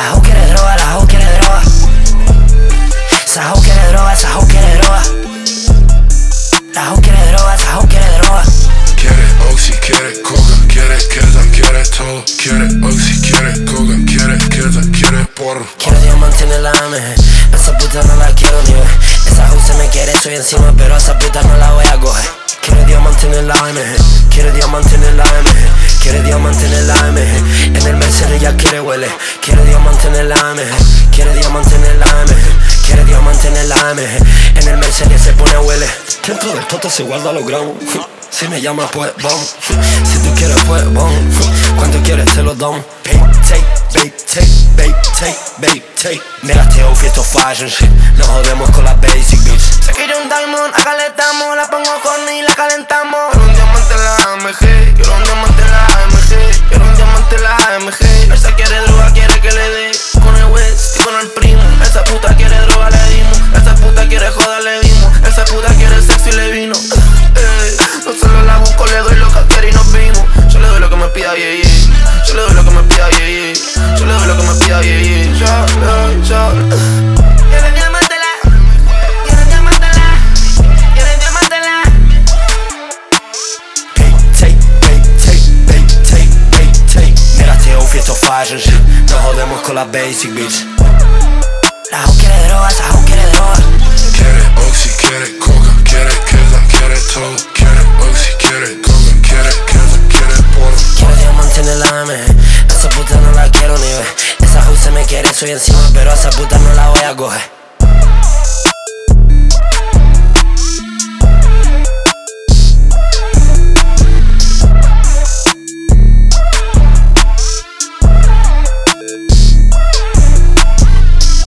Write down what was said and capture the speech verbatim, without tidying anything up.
La hoe quiere droga, la hoe quiere droga. Esa hoe quiere droga, esa hoe quiere droga. La hoe quiere droga, esa hoe quiere droga. Quiere oxi, quiere coca, quiere queda, quiere todo. Quiere oxi, quiere coca, quiere queda, quiere porro. Quiero diamante en el A M G, esa puta no la quiero ni ver. Esa hoe se me quiere, soy encima, pero a esa puta no la voy a coger. Quiero diamante en el A M G, quiere diamante en el A M G, quiere diamante en el A M G. En el Mercedes ya quiere huele. Quiere diamante en el A M G, quiere diamante en el A M G, quiere diamante en el A M G. En el Mercedes se pone huele. Dentro del toto se guarda los gramos. Si me llamas pues vamos. Si tú quieres pues vamos. Cuando quieres te lo damos. Pay, take, babe, take, babe, take, babe, take. Mira este outfit, esto fashion shit. Nos jodemos con las basic bitch. Se quiere un diamond, acá le damos. La pongo con y la calentamos. Quiero un diamante en la A M G. Quiero un diamante en la A M G. Quiero un diamante en la A M G. Esa quiere droga, quiere que le dé. Con el West y con el primo. Esa puta quiere droga, le dimos. Esa puta quiere joda, le dimos. Esa puta quiere sexo y le vino. Ey, no solo la busco, le doy lo que quiere y nos vimos. Yo le doy lo que me pida, yeah, yeah. Yo le doy lo que me pida, yeah, yeah. Yo le doy lo que me pida, yeah, yeah. Yo le doy, yo quiere diamantela. Quiere diamantela. Quiere diamantela. Pay, take, babe, take, babe, take, babe, take. Mira este outfit, esto fashion shit. Nos jodemos con las basic bitch. La hoe quiere droga, esa hoe quiere droga. Quiere oxi, quiere coca, quiere queda, quiere todo. Quiere oxi, quiere coca, quiere queda, quiere porro. Quiero diamante en el A M G, esa puta no la quiero ni ver. Esa hoe se me quiere, soy encima, pero a esa puta no la voy a coger.